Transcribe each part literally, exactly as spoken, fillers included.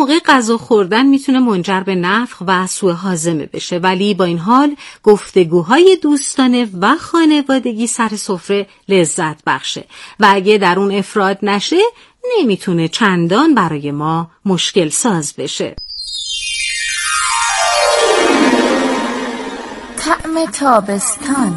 موقع غذا خوردن میتونه منجر به نفخ و سوء هاضمه بشه، ولی با این حال گفتگوهای دوستانه و خانوادگی سر سفره لذت بخشه و اگه در اون افراد نشه نمیتونه چندان برای ما مشکل ساز بشه. طعم تابستان.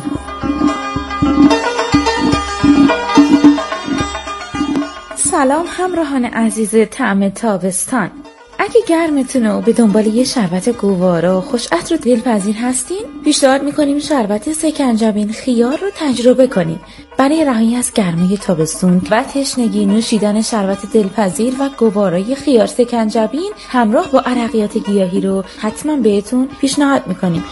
سلام همراهان عزیز طعم تابستان. اگه گرمتونه و به دنبال یه شربت گوارا خوش عطر و دلپذیر هستین، پیشنهاد میکنیم شربت سکنجبین خیار رو تجربه کنین. برای رهایی از گرمای تابستون و تشنگی، نوشیدن شربت دلپذیر و گوارای خیار سکنجبین همراه با عرقیات گیاهی رو حتما بهتون پیشنهاد میکنیم.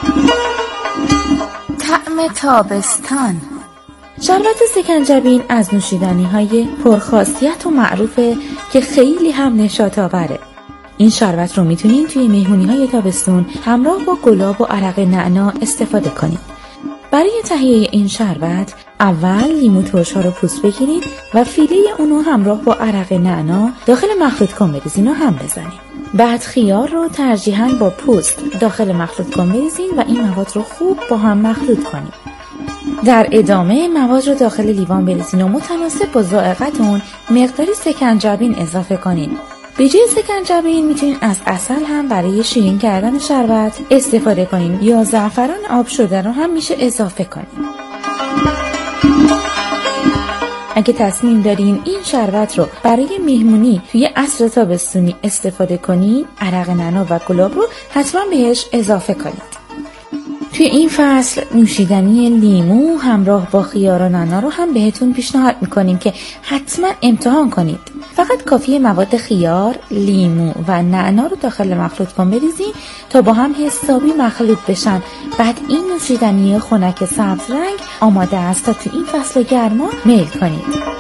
طعم تابستان. شربت سکنجبین از نوشیدنی‌های پرخاصیت و معروفه که خیلی هم نشاط آوره. این شربت رو میتونین توی مهمونی‌های تابستون همراه با گلاب و عرق نعنا استفاده کنید. برای تهیه این شربت اول لیمو ترش‌ها رو پوست بگیرید و فیله اونو همراه با عرق نعنا داخل مخلوط کن بریزین و هم بزنید. بعد خیار رو ترجیحاً با پوست داخل مخلوط کن بریزین و این مواد رو خوب با هم مخلوط کنید. در ادامه مواد رو داخل لیوان بریزین و متناسب با ذائقتون مقداری سکنجبین اضافه کنین. به جای سکنجبین میتونین از عسل هم برای شیرین کردن شربت استفاده کنین یا زعفران آب شده رو هم میشه اضافه کنین. اگه تصمیم دارین این شربت رو برای مهمونی توی عصر تابستونی استفاده کنین، عرق نعنا و گلاب رو حتما بهش اضافه کنید. توی این فصل نوشیدنی لیمو همراه با خیار و نعنا رو هم بهتون پیشنهاد میکنیم که حتما امتحان کنید. فقط کافیه مواد خیار، لیمو و نعنا رو داخل مخلوط کن بریزین تا با هم حسابی مخلوط بشن. بعد این نوشیدنی خنک سبز رنگ آماده است تا توی این فصل گرما میل کنید.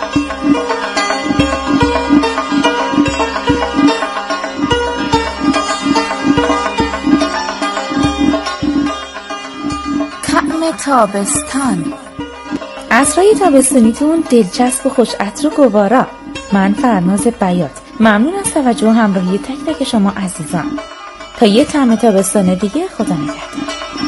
تابستان. عصرهای تابستونیتون دلچسب و خوش عطر و گوارا. من فرناز بیات ممنون از توجه و همراهی تک تک شما عزیزان. تا یه طعم تابستان دیگه، خدا نگهدار.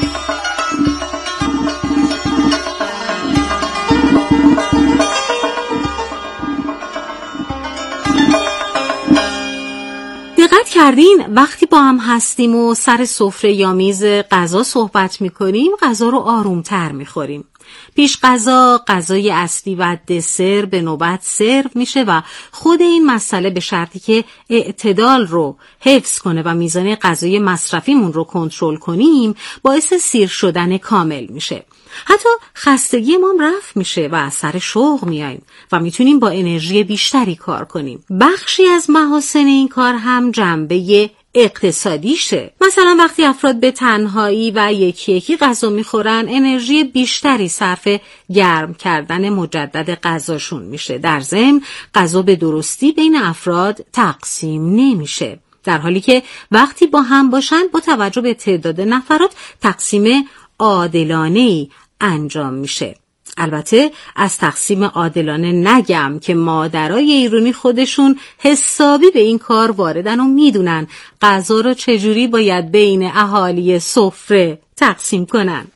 کردین وقتی با هم هستیم و سر سفره یا میز غذا صحبت میکنیم غذا رو آرومتر میخوریم. پیش غذا، غذای اصلی و دسر به نوبت سرو میشه و خود این مسئله به شرطی که اعتدال رو حفظ کنه و میزان غذای مصرفیمون رو کنترل کنیم باعث سیر شدن کامل میشه. حتی خستگی ما رفع میشه و از سر شوق میایم و میتونیم با انرژی بیشتری کار کنیم. بخشی از محاسن این کار هم جنبه اقتصادیشه. مثلا وقتی افراد به تنهایی و یکی یکی غذا میخورن انرژی بیشتری صرف گرم کردن مجدد غذاشون میشه. در ضمن غذا به درستی بین افراد تقسیم نمیشه، در حالی که وقتی با هم باشن با توجه به تعداد نفرات تقسیم عادلانه‌ای انجام میشه. البته از تقسیم عادلانه نگم که مادرای ایرانی خودشون حسابی به این کار واردن و میدونن غذا رو چجوری باید بین اهالی سفره تقسیم کنن.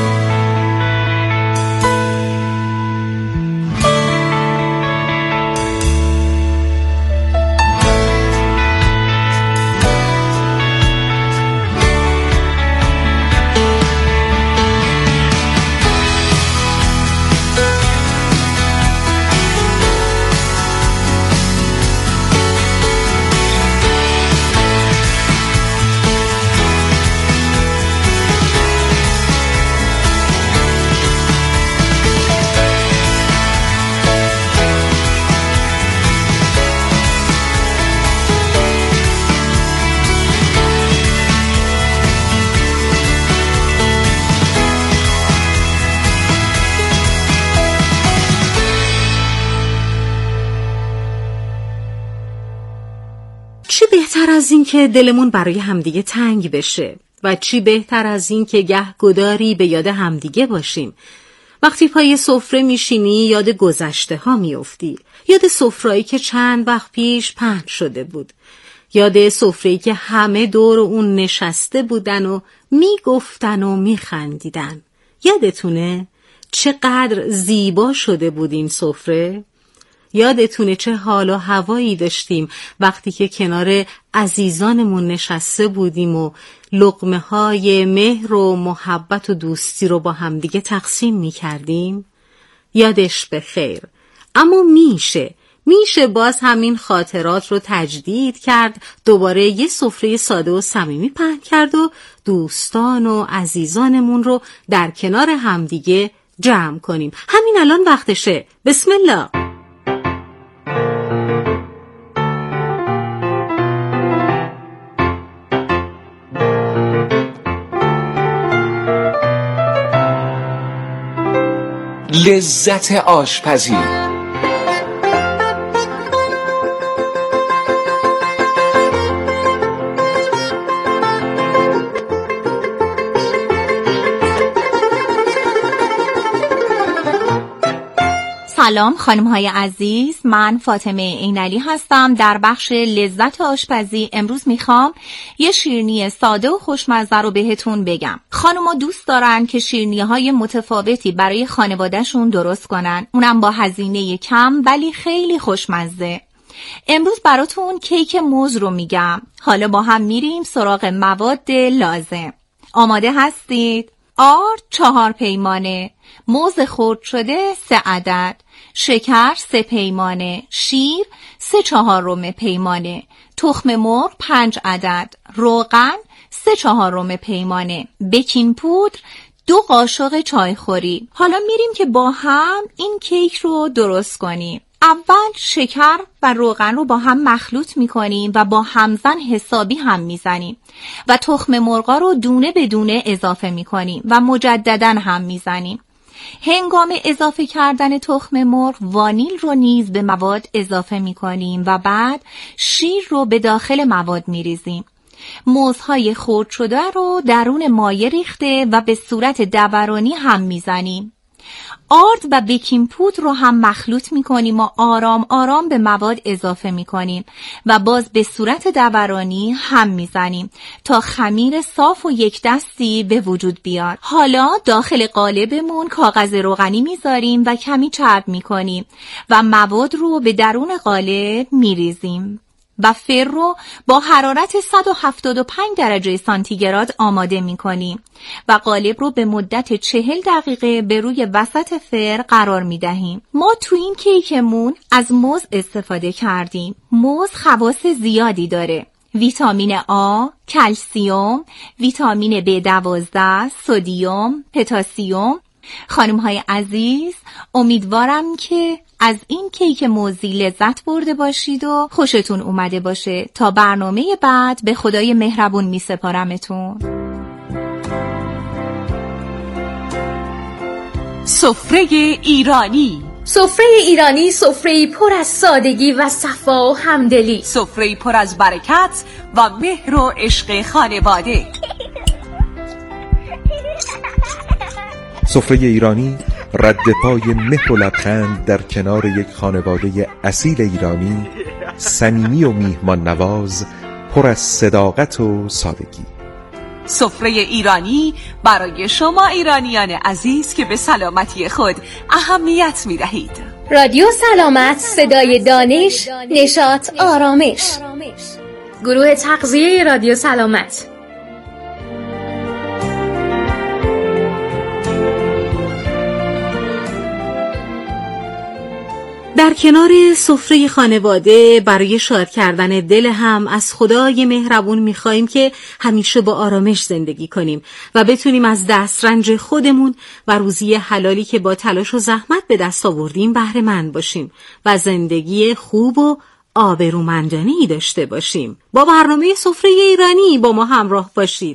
چی بهتر از این که دلمون برای همدیگه تنگ بشه و چی بهتر از این که گه گداری به یاد همدیگه باشیم. وقتی پای سفره میشینی یاد گذشته ها میافتی، یاد سفرهایی که چند وقت پیش پهن شده بود، یاد سفره‌ای که همه دور اون نشسته بودن و میگفتن و میخندیدن. یادتونه چقدر زیبا شده بود این سفره؟ یادتونه چه حال و هوایی داشتیم وقتی که کنار عزیزانمون نشسته بودیم و لقمه های مهر و محبت و دوستی رو با همدیگه تقسیم می کردیم؟ یادش بخیر. اما میشه میشه باز همین خاطرات رو تجدید کرد، دوباره یه سفره ساده و صمیمی پهن کرد و دوستان و عزیزانمون رو در کنار همدیگه جمع کنیم. همین الان وقتشه. بسم الله. لذت آشپزی. سلام خانم های عزیز، من فاطمه عینعلی هستم. در بخش لذت آشپزی امروز میخوام یه شیرینی ساده و خوشمزه رو بهتون بگم. خانوما دوست دارن که شیرینی های متفاوتی برای خانوادهشون درست کنن، اونم با هزینه کم ولی خیلی خوشمزه. امروز براتون کیک موز رو میگم. حالا با هم میریم سراغ مواد لازم. آماده هستید؟ آرد چهار پیمانه، موز خرد شده سه عدد، شکر سه پیمانه، شیر سه چهارم پیمانه، تخم مرغ پنج عدد، روغن سه چهارم پیمانه، بیکینگ پودر دو قاشق چایخوری. حالا میریم که با هم این کیک رو درست کنیم. اول شکر و روغن رو با هم مخلوط میکنیم و با همزن حسابی هم میزنیم و تخم مرغا رو دونه به دونه اضافه میکنیم و مجددا هم میزنیم. هنگام اضافه کردن تخم مرغ وانیل رو نیز به مواد اضافه میکنیم و بعد شیر رو به داخل مواد میریزیم. موزهای خرد شده رو درون مایع ریخته و به صورت دورانی هم میزنیم. آرد و بیکینگ پودر رو هم مخلوط میکنیم و آرام آرام به مواد اضافه میکنیم و باز به صورت دورانی هم میزنیم تا خمیر صاف و یک دستی به وجود بیاد. حالا داخل قالبمون کاغذ روغنی میذاریم و کمی چرب میکنیم و مواد رو به درون قالب میریزیم و فر رو با حرارت صد و هفتاد و پنج درجه سانتیگراد آماده می کنیم و قالب رو به مدت چهل دقیقه به روی وسط فر قرار می دهیم. ما تو این کیکمون از موز استفاده کردیم. موز خواص زیادی داره: ویتامین آ، کلسیوم، ویتامین بی دوازده، سدیم، پتاسیم. خانم های عزیز، امیدوارم که از این کیک موزی لذت برده باشید و خوشتون اومده باشه. تا برنامه بعد به خدای مهربون می سپارمتون. سفره ایرانی. سفره ایرانی سفره پر از سادگی و صفا و همدلی، سفره پر از برکت و مهر و عشق خانواده. سفره ایرانی رد پای مهر و لبخند در کنار یک خانواده اصیل ایرانی، صمیمی و میهمان نواز، پر از صداقت و سادگی. سفره ایرانی برای شما ایرانیان عزیز که به سلامتی خود اهمیت می دهید. رادیو سلامت، صدای دانش، نشاط، آرامش. گروه تغذیه رادیو سلامت. در کنار سفره خانواده برای شاد کردن دل هم از خدای مهربون می‌خوایم که همیشه با آرامش زندگی کنیم و بتونیم از دسترنج خودمون و روزی حلالی که با تلاش و زحمت به دست آوردیم بهره مند باشیم و زندگی خوب و آبرومندانه‌ای داشته باشیم. با برنامه سفره ایرانی با ما همراه باشید.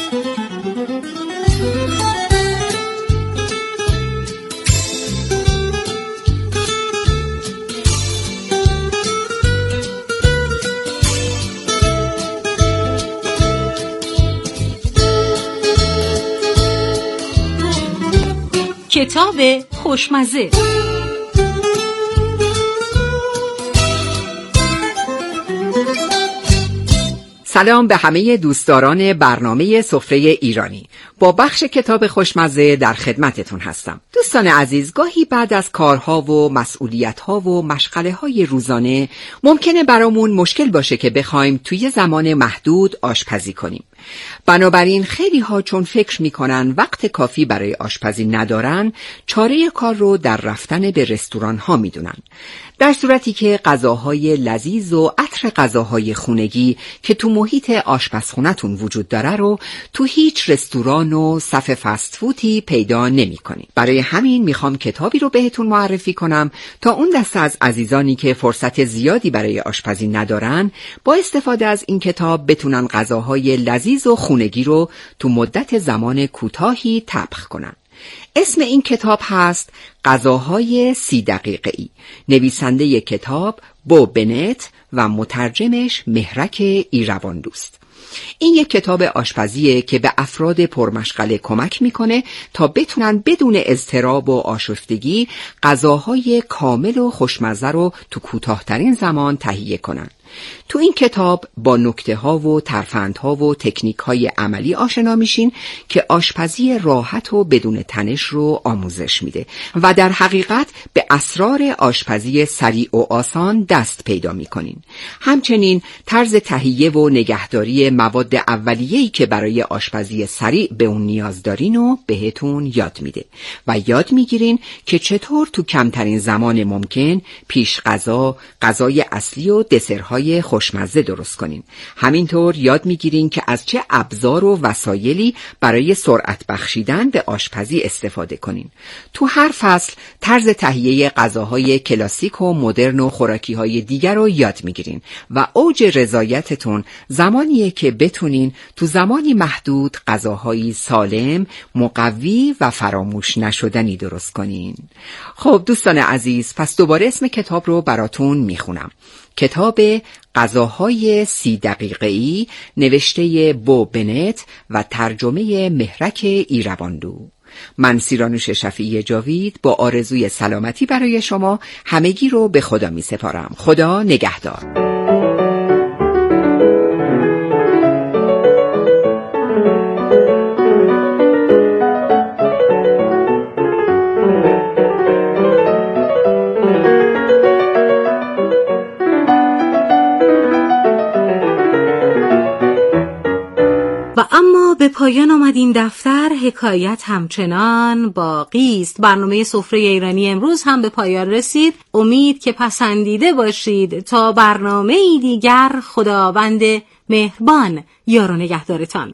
کتاب خوشمزه. سلام به همه دوستداران برنامه سفره ایرانی. با بخش کتاب خوشمزه در خدمتتون هستم. دوستان عزیز، گاهی بعد از کارها و مسئولیت‌ها و مشغله‌های روزانه ممکنه برامون مشکل باشه که بخوایم توی زمان محدود آشپزی کنیم. بنابراین خیلی ها چون فکر میکنن وقت کافی برای آشپزی ندارن، چاره کار رو در رفتن به رستوران ها میدونن. در صورتی که غذاهای لذیذ و عطر غذاهای خونگی که تو محیط آشپزخونه‌تون وجود داره رو تو هیچ رستوران و صف فست فودی پیدا نمی‌کنید. برای همین میخوام کتابی رو بهتون معرفی کنم تا اون دسته از عزیزانی که فرصت زیادی برای آشپزی ندارن با استفاده از این کتاب بتونن غذاهای لذیذ و خونگی رو تو مدت زمان کوتاهی طبخ کنن. اسم این کتاب هست غذاهای سی دقیقه‌ای. نویسنده کتاب بو بنت و مترجمش مهرک ایروان‌دوست. این یک کتاب آشپزیه که به افراد پرمشغله کمک میکنه تا بتونن بدون اضطراب و آشفتگی غذاهای کامل و خوشمزه رو تو کوتاه‌ترین زمان تهیه کنن. تو این کتاب با نکته‌ها و ترفندها و تکنیک‌های عملی آشنا میشین که آشپزی راحت و بدون تنش رو آموزش میده و در حقیقت به اسرار آشپزی سریع و آسان دست پیدا میکنین. همچنین طرز تهیه و نگهداری مواد اولیه‌ای که برای آشپزی سریع به اون نیاز دارین و بهتون یاد میده و یاد میگیرین که چطور تو کمترین زمان ممکن پیش غذا، غذای اصلی و دسرهای خوشمزه درست کنین. همینطور یاد میگیرین که از چه ابزار و وسایلی برای سرعت بخشیدن به آشپزی استفاده کنین. تو هر فصل طرز تهیه غذاهای کلاسیک و مدرن و خوراکی‌های دیگر رو یاد میگیرین و اوج رضایتتون زمانیه که بتونین تو زمانی محدود غذاهای سالم، مقوی و فراموش نشدنی درست کنین. خب دوستان عزیز، پس دوباره اسم کتاب رو براتون میخونم. کتاب غذاهای سی دقیقه‌ای نوشته بو بنت و ترجمه مهرک ایروان‌دو. من سیرانوش شفیعی جاوید با آرزوی سلامتی برای شما همگی رو به خدا می سپارم. خدا نگهدار. به پایان آمد این دفتر، حکایت همچنان باقی است. برنامه سفره ایرانی امروز هم به پایان رسید. امید که پسندیده باشید. تا برنامه دیگر، خداوند مهربان یار و نگهدارتان.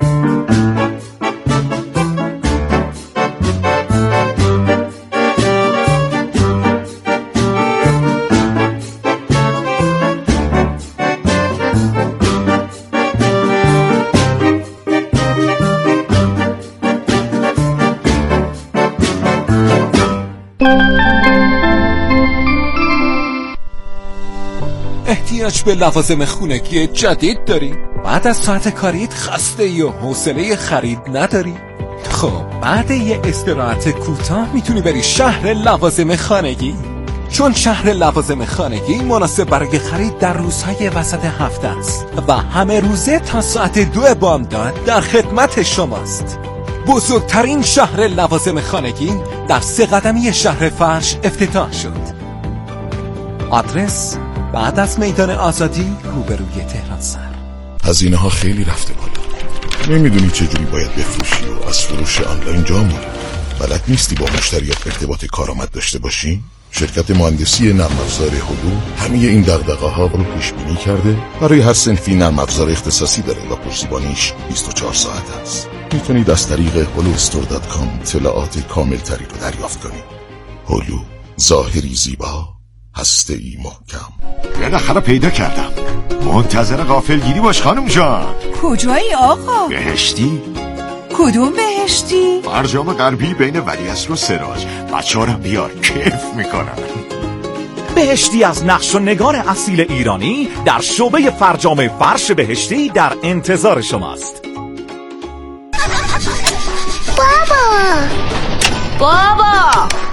احتیاج به لوازم خونگی جدید داری؟ بعد از ساعت کاریت خسته ای و حوصله خرید نداری؟ خب بعد یه استراحت کوتاه میتونی بری شهر لوازم خانگی، چون شهر لوازم خانگی مناسب برای خرید در روزهای وسط هفته است و همه روزه تا ساعت دو بامداد در خدمت شماست. بزرگترین شهر لوازم خانگی در سه قدمی شهر فرش افتتاح شد. آدرس بعد از میدان آزادی روبروی تهران سر. هزینه ها خیلی رفته بالا. نمیدونی چجوری باید بفروشی و از فروش آنلاین جا موندی. بلد نیستی با مشتریات ارتباط کارآمد داشته باشی؟ شرکت مهندسی نرم افزار هلو همه این دغدغه ها رو پیش بینی کرده. برای هر صنفی نرم افزار اختصاصی داره و پشتیبانیش بیست و چهار ساعت است. میتونید از طریق هلو استور دات کام اطلاعات کامل تری رو دریافت کنید. هلو، ظاهری زیبا، هسته‌ای محکم. بالاخره پیدا کردم. منتظر غافلگیری باش خانم جان. کجایی آقا؟ بهشتی. کدوم بهشتی؟ فرجام غربی بین ولیعصر و سراج. بچه‌هارم بیار، کیف میکنن. بهشتی از نقش و نگار اصیل ایرانی در شعبه فرجام فرش بهشتی در انتظار شماست. بابا بابا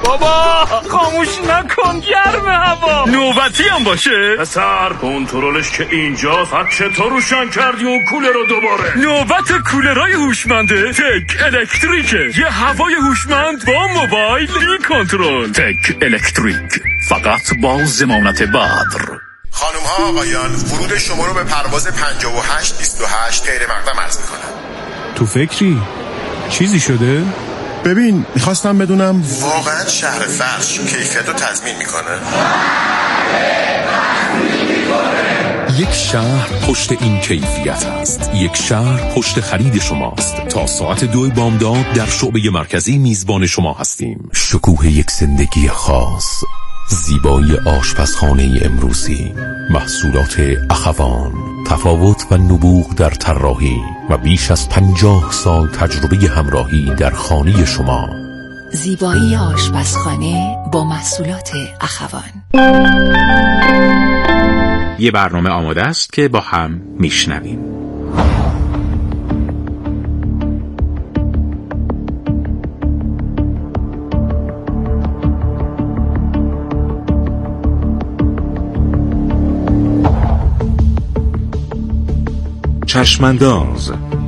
بابا خاموش نکن، گرم هوا. نوبتی هم باشه پسر، کنترلش که اینجا. فقط چطور روشن کردی اون کولر رو دوباره؟ نوبت کولرای هوشمنده تک الکتریکه. یه هوای هوشمند با موبایل بی کنترل. تک الکتریک، فقط با ضمانت بدر. خانم ها آقایان، ورود شما رو به پرواز پنجاه و هشت بیست و هشت غیر مقدم عرض میکنم. تو فکری؟ چیزی شده؟ ببین میخواستم بدونم واقعا شهر فرش کیفیت رو تضمین میکنه؟ یک شهر پشت این کیفیت است. یک شهر پشت خرید شماست. تا ساعت دو بامداد در شعبه مرکزی میزبان شما هستیم. شکوه یک زندگی خاص، زیبایی آشپزخانه امروزی، محصولات اخوان، تفاوت و نبوغ در طراحی و بیش از پنجاه سال تجربه همراهی در خانه شما. زیبایی آشپزخانه با محصولات اخوان. یه برنامه آماده است که با هم میشنویم. چشمانداز.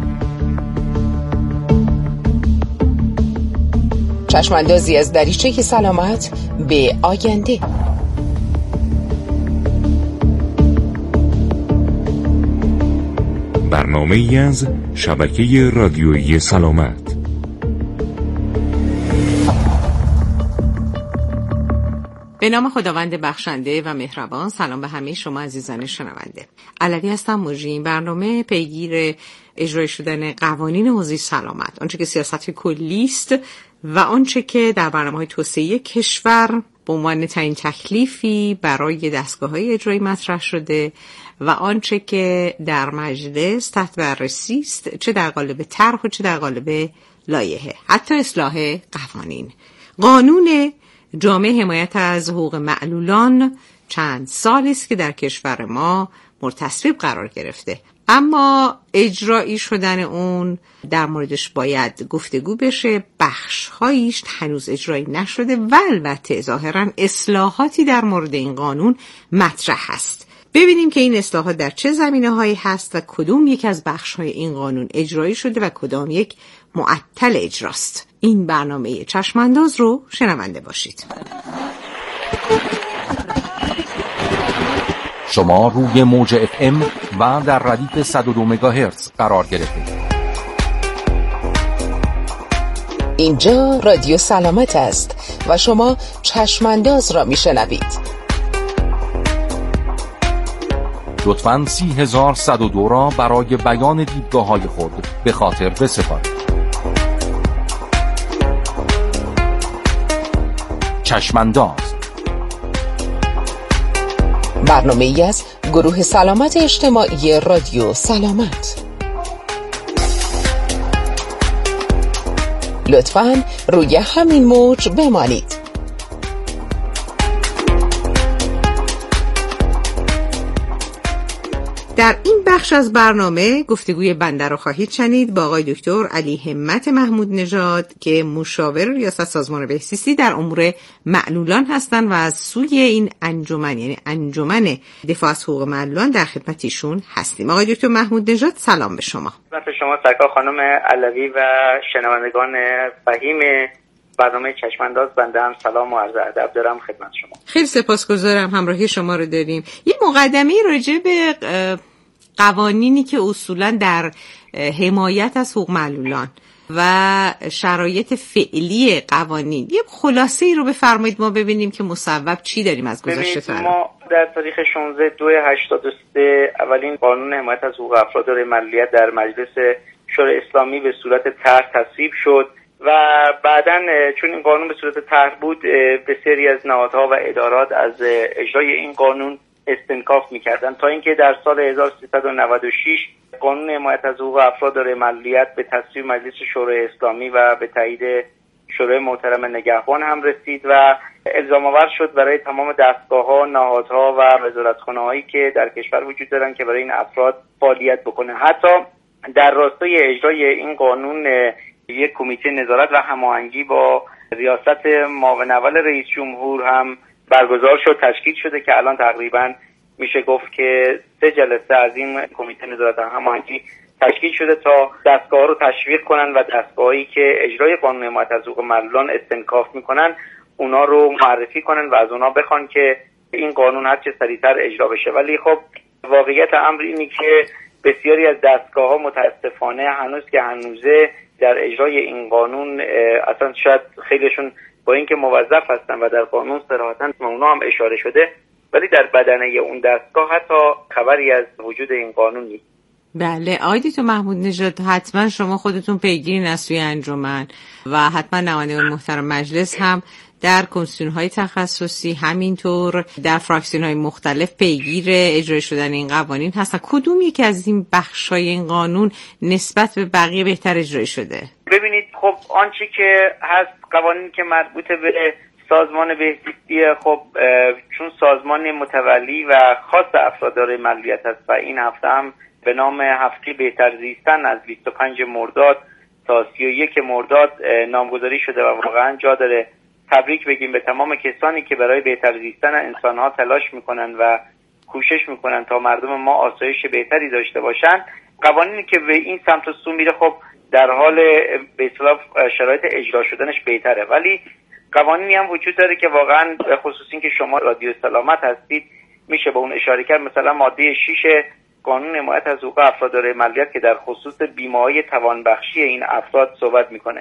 چشماندازی از دریچه سلامت به آینده. برنامه ای از شبکه رادیویی سلامت. به نام خداوند بخشنده و مهربان. سلام به همه شما عزیزان شنونده. علوی هستم. موجی این برنامه پیگیر اجرای شدن قوانین حوزه سلامت، آنچه که سیاست کلی است و آنچه که در برنامه‌های توسعه کشور به عنوان تعیین تکلیفی برای دستگاه‌های اجرایی مطرح شده و آنچه که در مجلس تحت بررسی است، چه در قالب طرح و چه در قالب لایحه، حتی اصلاح قوانین. قانون جامع حمایت از حقوق معلولان چند سال است که در کشور ما مورد تصویب قرار گرفته، اما اجرایی شدن اون در موردش باید گفتگو بشه. بخش‌هایش هنوز اجرایی نشده و البته ظاهراً اصلاحاتی در مورد این قانون مطرح هست. ببینیم که این اصلاحات در چه زمینه‌هایی هست و کدوم یک از بخش‌های این قانون اجرایی شده و کدام یک معطل اجراست. این برنامه چشمانداز رو شنونده باشید. شما روی موج اف ام و در ردیف صد و دو مگاهرتز قرار گرفتید. اینجا رادیو سلامت است و شما چشمانداز را میشنوید. لطفاً سی هزار صد و دو را برای بیان دیدگاه‌های خود به خاطر بسپارید. چشمانداز، برنامه ای از گروه سلامت اجتماعی رادیو سلامت. لطفاً روی همین موج بمانید. در این بخش از برنامه گفتگوی بنده رو خواهید شنید با آقای دکتر علی همت محمود نژاد که مشاور ریاست سازمان بهزیستی در امور معلولان هستند و از سوی این انجمن، یعنی انجمن دفاع از حقوق معلولان، در خدمت ایشون هستیم. آقای دکتر محمود نژاد، سلام به شما. به شما سرکار خانم علوی و شنوندگان فهیم برنامه چشمانداز، بنده هم سلام و عرض ادب دارم خدمت شما. خیلی سپاسگزارم، همراهی شما رو داریم. یه مقدمه راجع به قوانینی که اصولا در حمایت از حقوق معلولان و شرایط فعلی قوانین، یه خلاصه ای رو بفرمایید ما ببینیم که مصوب چی داریم از گذشته تا الان. ما در تاریخ شانزده دو هشتاد و سه اولین قانون حمایت از حقوق افراد دارای معلولیت در مجلس شورای اسلامی به صورت طرح تصویب شد و بعداً چون این قانون به صورت طرح بود، بسیاری از نهادها و ادارات از اجرای این قانون استنکاف می‌کردن تا اینکه در سال هزار و سیصد و نود و شش قانون حمایت از حقوق افراد دارای معلولیت به تصویب مجلس شورای اسلامی و به تایید شورای محترم نگهبان هم رسید و الزام آور شد برای تمام دستگاه‌ها، نهادها و وزارتخانه‌هایی که در کشور وجود دارن که برای این افراد فعالیت بکنه. حتی در راستای اجرای این قانون یک کمیته نظارت و هماهنگی با ریاست معاون اول رئیس جمهور هم برگزار شد، تشکیل شده که الان تقریبا میشه گفت که سه جلسه از این کمیته نظارت و هماهنگی تشکیل شده تا دستگاه رو تشویق کنن و دستگاهی که اجرای قانون حمایت از حقوق معلولان استنکاف میکنن اونا رو معرفی کنن و از اونا بخوان که این قانون هر چه سریعتر اجرا بشه. ولی خب واقعیت امر اینه که بسیاری از دستگاه‌ها متاسفانه هنوز که هنوزه در اجرای این قانون اصلا شاید خیلیشون با اینکه موظف هستن و در قانون صراحتاً اونا هم اشاره شده ولی در بدنه اون دستگاه حتی خبری از وجود این قانون نیست. بله آقای دکتر محمود نژاد، حتما شما خودتون پیگیرین از سوی انجمن و حتما نمایندگان محترم مجلس هم در کمیسیون‌های تخصصی همینطور در فراکسیون‌های مختلف پیگیر اجرا شدن این قوانین هستن. کدوم یکی از این بخشای این قانون نسبت به بقیه بهتر اجرا شده؟ ببینید خب آنچه که هست قوانین که مربوط به سازمان بهزیستی، خب چون سازمان متولی و خاص افراد دارای معلولیت هست و این هفته هم به نام هفته بهتر زیستن از بیست و پنج مرداد تا سی و یک مرداد نامگذاری شده و واقعا جا داره تبریک بگیم به تمام کسانی که برای بهتر زیستن انسان‌ها تلاش میکنن و کوشش میکنن تا مردم ما آسایش بهتری داشته باشن. قوانینی که به این سمت و سو میره خب در حال به اصطلاح شرایط اجرا شدنش بهتره، ولی قوانینی هم وجود داره که واقعا به خصوص این که شما رادیو سلامت هستید میشه به اون اشاره کرد. مثلا ماده شش قانون حمایت از حقوق افراد دارای معلولیت که در خصوص بیمه‌های توانبخشی این افراد صحبت میکنه.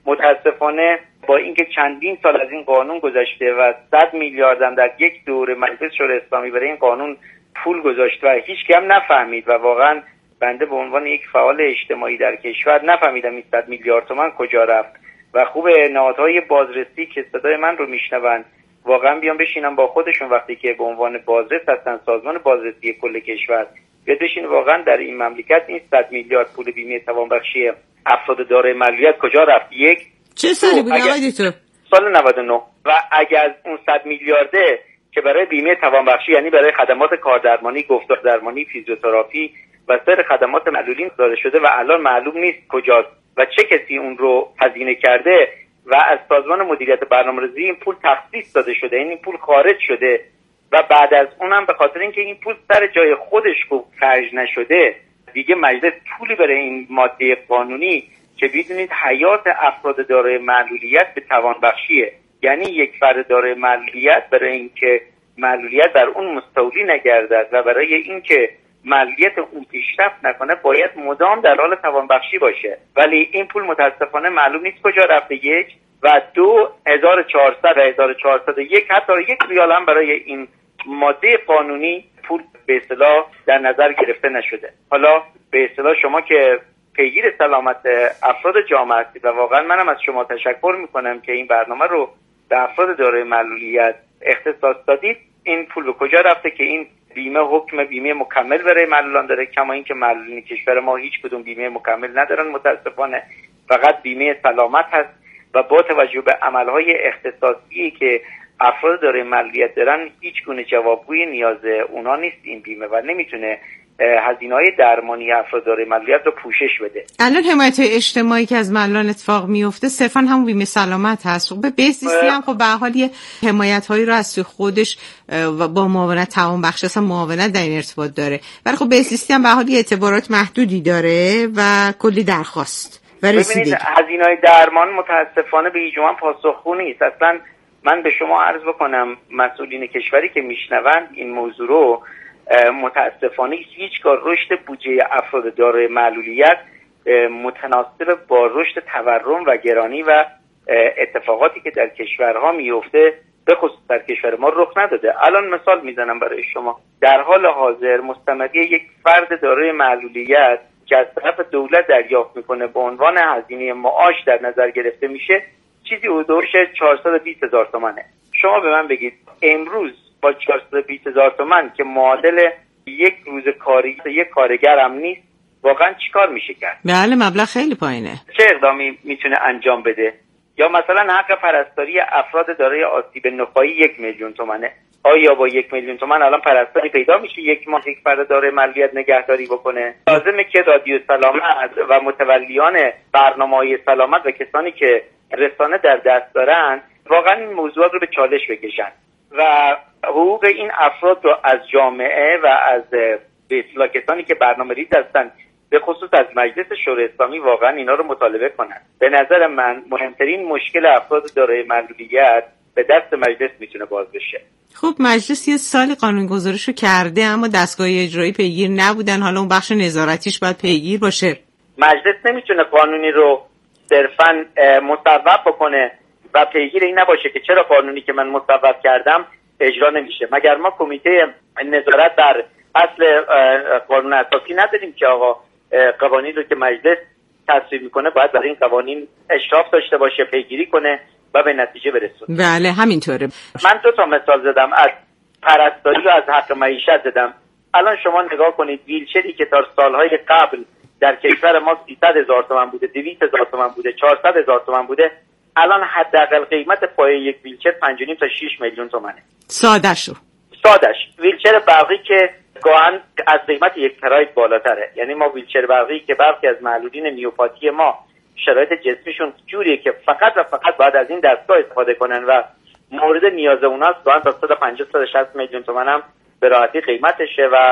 متاسفانه با اینکه چندین سال از این قانون گذشته و صد میلیارد هم در یک دوره مجلس شورای اسلامی برای این قانون پول گذاشت و هیچ کم نفهمید و واقعا بنده به عنوان یک فعال اجتماعی در کشور نفهمیدم این صد میلیارد تومان کجا رفت و خوب نهادهای بازرسی که صدای من رو میشنون واقعا بیان بشینن با خودشون وقتی که به عنوان بازرس هستن، سازمان بازرسی کل کشور بیاد بشین واقعا در این مملکت این صد میلیارد پول بیمه توانبخشی افراد دارای معلولیت کجا رفت. یک چه سالی بود آقای دکتر؟ سال نود و نه. و اگر از اون صد میلیارده که برای بیمه توانبخشی یعنی برای خدمات کاردرمانی، گفتار درمانی، فیزیوتراپی و سایر خدمات معلولین داده شده و الان معلوم نیست کجاست و چه کسی اون رو هزینه کرده و از سازمان مدیریت برنامه‌ریزی این پول تخصیص داده شده، این پول خارج شده و بعد از اونم به خاطر اینکه این پول سر جای خودش خرج نشده دیگه مجلس پولی برای این ماده قانونی که بدونید حیات افراد دارای معلولیت به توانبخشیه، یعنی یک فرد دارای معلولیت برای اینکه معلولیت در اون مستولی نگردد و برای اینکه معلولیت اون پیشرفت نکنه باید مدام در حال توانبخشی باشه، ولی این پول متاسفانه معلوم نیست کجا رفته. یک و دو هزار و چهارصد و هزار و چهارصد و یک حتی یک ریال هم برای این ماده قانونی پول به اصطلاح در نظر گرفته نشده. حالا به اصطلاح شما که پیگیر سلامت افراد جامعه هستید و واقعا منم از شما تشکر میکنم که این برنامه رو به افراد دارای معلولیت اختصاص دادید. این پول به کجا رفته که این بیمه حکم بیمه مکمل برای معلولان داره، کما اینکه معلولین کشور ما هیچ کدوم بیمه مکمل ندارن متاسفانه، فقط بیمه سلامت هست و با توجه به عملهای اختصاصی که افراد دارای معلولیت دارن هیچ گونه جوابگوی نیاز اونا نیست این بیمه و نمیتونه هزینه‌های درمانی افراد دارای معلولیت رو پوشش بده. الان حمایت اجتماعی که از معلولان اتفاق میفته صرفا همون بیمه سلامت هست. خب به بهزیستی هم خب به حال یه حمایت‌هایی رو از سوی خودش و با معاونت توانبخش اصلا معاونت در این ارتباط داره. ولی خب بهزیستی هم به حال یه اعتبارات محدودی داره و کلی درخواست و رسیدگی. ببینید هزینه‌های درمان متاسفانه به هیچ عنوان پاسخگو نیست. اصلا من به شما عرض بکنم مسئولین کشوری که میشنوند این موضوع رو متاسفانه هیچگاه رشد بودجه افراد دارای معلولیت متناسب با رشد تورم و گرانی و اتفاقاتی که در کشورها میفته به خصوص در کشور ما رخ نداده. الان مثال میزنم برای شما، در حال حاضر مستمدی یک فرد دارای معلولیت که از طرف دولت دریافت میکنه به عنوان هزینه معاش در نظر گرفته میشه چیزی حدودش چهارصد و بیست هزار تومانه. شما به من بگید امروز با چهارصد و بیست هزار تومان که معادل یک روز کاری یک کارگر هم نیست واقعا چیکار میشه کرد؟ بله مبلغ خیلی پایینه. چه اقدامی میتونه انجام بده؟ یا مثلا حق پرستاری افراد دارای آسیب نخاعی یک میلیون تومنه. آیا با یک میلیون تومن الان پرستاری پیدا میشه یک ماه یک فرد دارای معلولیت نگهداری بکنه؟ لازمه که رادیو سلامت و متولیان برنامه‌های سلامت و کسانی که رسانه در دست دارن واقعا این موضوعات رو به چالش بکشن و حقوق این افراد رو از جامعه و از به اصطلاح کسانی که برنامه‌ریز هستن به خصوص از مجلس شورای اسلامی واقعا اینا رو مطالبه کنن. به نظر من مهمترین مشکل افراد دارای معلولیت به دست مجلس میتونه باز بشه. خب مجلس یه سال قانونگذاریشو کرده اما دستگاه اجرایی پیگیر نبودن، حالا اون بخش نظارتیش باید پیگیر باشه. مجلس نمیتونه قانونی رو صرفاً مصوب بکنه و پیگیر این نباشه که چرا قانونی که من مصوب کردم اجرا نمیشه. مگر ما کمیته نظارت در اصل قانون اساسی نداریم که آقا قوانین رو که مجلس تصویب میکنه باید برای این قوانین اشراف داشته باشه، پیگیری کنه و به نتیجه برسونه. بله همینطوره. من دو تا مثال زدم، از پرستاری و از حق معیشت زدم. الان شما نگاه کنید ویلچری که تا سالهای قبل در کشور ما سیصد هزار تومان بوده، دویست هزار تومان بوده، چهارصد هزار تومان بوده، الان حداقل قیمت پایه یک ویلچر پنج و نیم تا شش میلیون تومانه. ساده شو. سادهش ویلچر برقی که گاهن از قیمت یک تراید بالاتره. یعنی ما ویلچر برقی که برخی از معلولین میوپاتی ما شرایط جسمیشون جوریه که فقط و فقط باید از این دستگاه استفاده کنن و مورد نیاز اوناست، گاهن تا صد و پنجاه تا صد و شصت میلیون تومان هم به راحتی قیمتشه و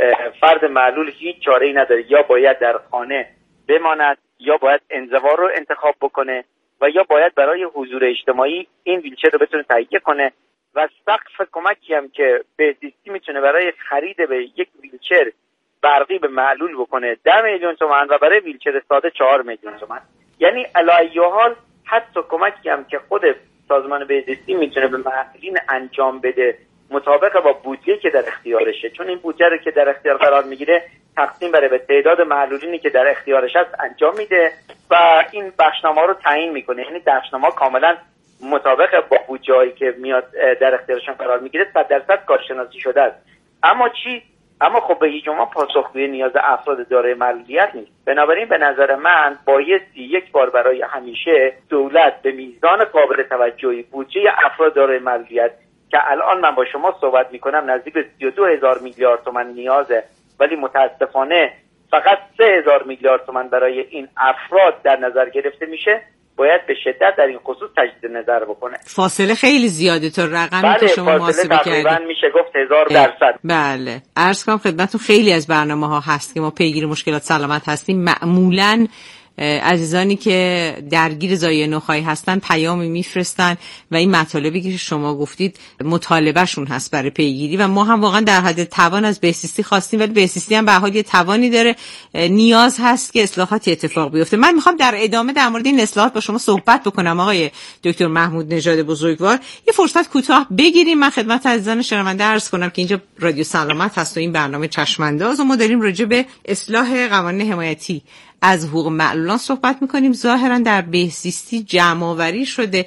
فرد معلول هیچ چاره‌ای نداره، یا باید در خانه بماند یا باید انزوا رو انتخاب بکنه و یا باید برای حضور اجتماعی این ویلچر رو بتونه تهیه کنه. و سقف کمکی هم که بهزیستی میتونه برای خرید به یک ویلچر برقی به معلول بکنه ده میلیون تومان و برای ویلچر ساده چهار میلیون تومان. یعنی علی حال حتی کمکی هم که خود سازمان بهزیستی میتونه به معلولین انجام بده مطابق با بودجه‌ای که در اختیارشه، چون این بودجه رو که در اختیار قرار میگیره تقسیم بره به تعداد معلولینی که در اختیارش هست انجام میده و این بخشنامه‌ها رو تعیین میکنه. یعنی بخشنامه‌ها کاملا مطابق با بودجه‌ای که میاد در اختیارشون قرار میگیره صد درصد کارشناسی شده است. اما چی؟ اما خب به هیچ عنوان پاسخگوی نیاز افراد دارای معلولیت نیست. بنابراین به نظر من بایستی یک بار برای همیشه دولت به میزان قابل توجهی بودجه افراد دارای معلولیت که الان من با شما صحبت میکنم نزدیک به سی و دو هزار میلیارد تومان نیازه، ولی متاسفانه فقط سه هزار میلیارد تومان برای این افراد در نظر گرفته میشه، باید به شدت در این خصوص تجدید نظر بکنه. فاصله خیلی زیاده تا رقمی بله، که شما محاسبه کردید. تقریبا میشه گفت هزار درصد. بله. عرض کنم خدمتتون خیلی از برنامه‌ها هست که ما پیگیر مشکلات سلامت هستیم. معمولاً عزیزانی که درگیر زایه نخاعی هستن پیامی میفرستن و این مطالبی که شما گفتید مطالبهشون هست برای پیگیری و ما هم واقعا در حد توان از بهزیستی خواستیم، ولی بهزیستی هم به حال یه توانی داره، نیاز هست که اصلاحاتی اتفاق بیفته. من میخوام در ادامه در مورد این اصلاحات با شما صحبت بکنم آقای دکتر محمود نژاد بزرگوار. یه فرصت کوتاه بگیریم. من خدمت عزیزان شنونده عرض کنم که اینجا رادیو سلامت هست و این برنامه چشم‌انداز و ما داریم راجع به اصلاح قوانین حمایتی از حقوق معلولان صحبت میکنیم. ظاهرا در بهزیستی جمع‌آوری شده،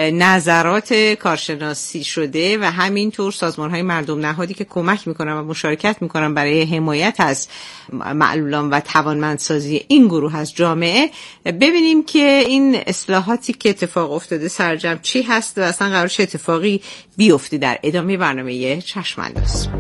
نظرات کارشناسی شده و همینطور سازمان‌های مردم نهادی که کمک میکنن و مشارکت میکنن برای حمایت از معلولان و توانمندسازی این گروه از جامعه. ببینیم که این اصلاحاتی که اتفاق افتاده سرجم چی هست و اصلا قرار چه اتفاقی بیفته در ادامه برنامه چشم‌انداز.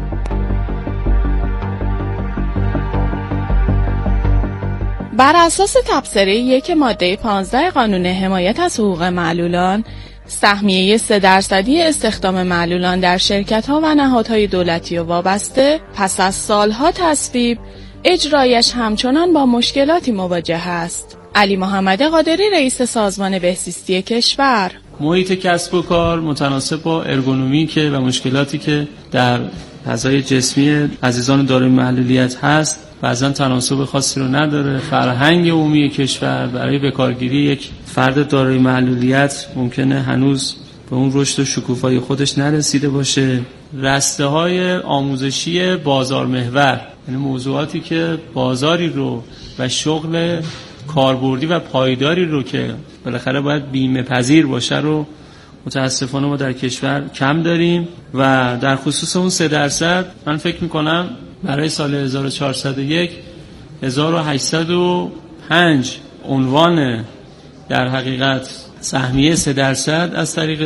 بر اساس تبصره یک ماده پانزده قانون حمایت از حقوق معلولان، سهمیه سه درصدی استخدام معلولان در شرکت‌ها و نهادهای دولتی و وابسته پس از سالها تصویب اجرایش همچنان با مشکلاتی مواجه است. علی محمد قادری رئیس سازمان بهزیستی کشور: محیط کسب و کار متناسب با ارگونومیک و مشکلاتی که در فضای جسمی عزیزان دارای معلولیت هست بعضا تناسب خاصی رو نداره. فرهنگ عمومی کشور برای بکارگیری یک فرد دارای معلولیت ممکنه هنوز به اون رشد و شکوفایی خودش نرسیده باشه. رسته های آموزشی بازار محور، یعنی موضوعاتی که بازاری رو و شغل کاربردی و پایداری رو که بالاخره باید بیمه پذیر باشه رو متاسفانه ما در کشور کم داریم و در خصوص اون سه درصد من فکر میکنم برای سال هزار و چهارصد و یک هزار و هشتصد و پنج عنوان در حقیقت سهمیه سه درصد از طریق